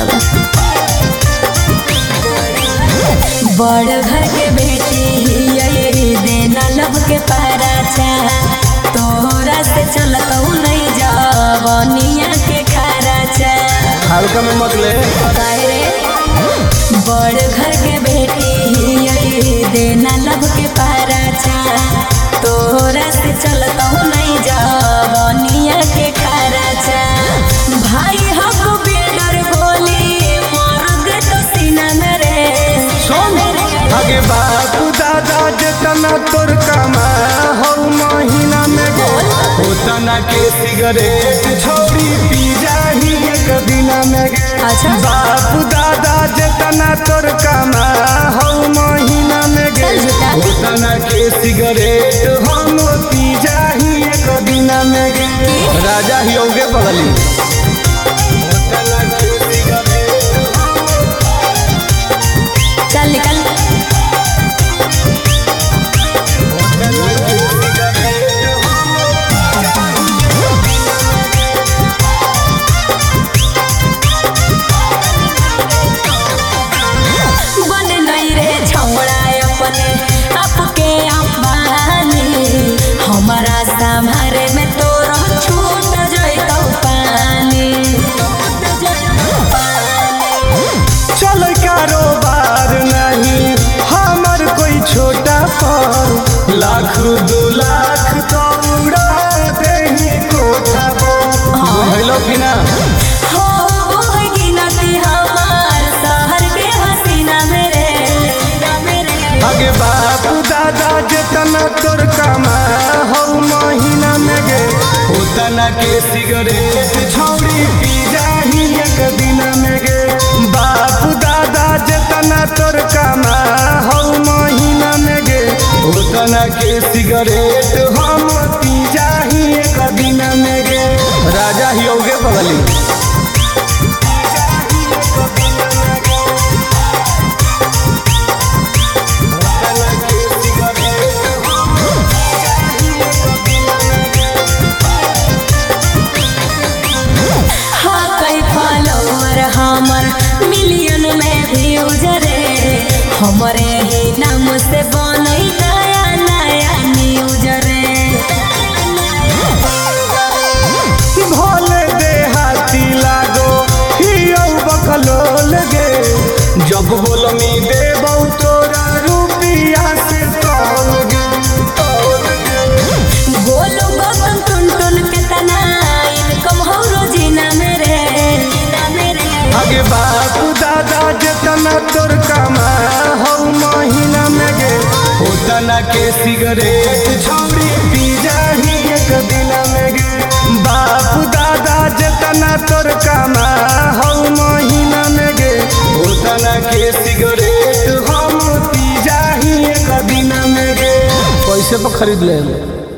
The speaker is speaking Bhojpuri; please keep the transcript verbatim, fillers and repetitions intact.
बतावा। बड़ घर के बेटी ये देना लब के पराचा, तोरा से चलत नहीं जवनिया के खराचा। हल्का में मत ले रे बड़ घर के बेटी ये देना लब के पराचा, तोरा से चलत नहीं जवनिया के खराचा। भाई हम बिल्डर बोली मर्द तो सीना में रे सुन आगे बापू दादा जितना तोर कमा हो महीना में गोल उतना के सिगरेट छोड़ी पी जाही एक दिना में गे। अच्छा बापू दादा जितना तोर कमा हो महीना में गे उतना के सिगरेट हम पी जाही एक दिना में गे। राजा ही होगे बगली चल निकल। बन नहीं रे छौड़ा अपने आपके अंबानी, हमारा संभारे में तोरा छूट जइतौ पानी। चल कारोबार नहीं हमर कोई छोटा पर लाख दो लाख तो उड़ा देही कोठा पर हेलो कि ना हो ओए गिनती हमार शहर के हसीना मेरे आगे बापू दादा जितना तोर कमा हो महीना में गे उतना के सिगरेट छौड़ी पी जाही एक दिना में गे। बापू दादा जितना तोर कमा हो महीना में गे उतना के सिगरेट हम पी जाही एक दिना में गे। राजा ही होगे बगली हाँ कई फॉलोअर हमर मिलियन में व्यूज रे, हमरे ही नाम से बनई नया नया न्यूज रे। भोले देहाती लागो हियो बकलोल गे जब बोल मी देबौ तोरा रुपिया से तौल गे तौल गे। गोलू गौतम टुन टुन के तना इनकम हो रोजीना मेरे आगे बापू दादा जितना तोर कमा हो महीना में गे उतना के सिगरेट छौड़ी पी जाही एक दिना में गे। बापू दादा जितना तोर कमा हो महीना में गे उतना के सिगरेट हम पी जाही एक दिना में गे। पैसे पर खरीद ले।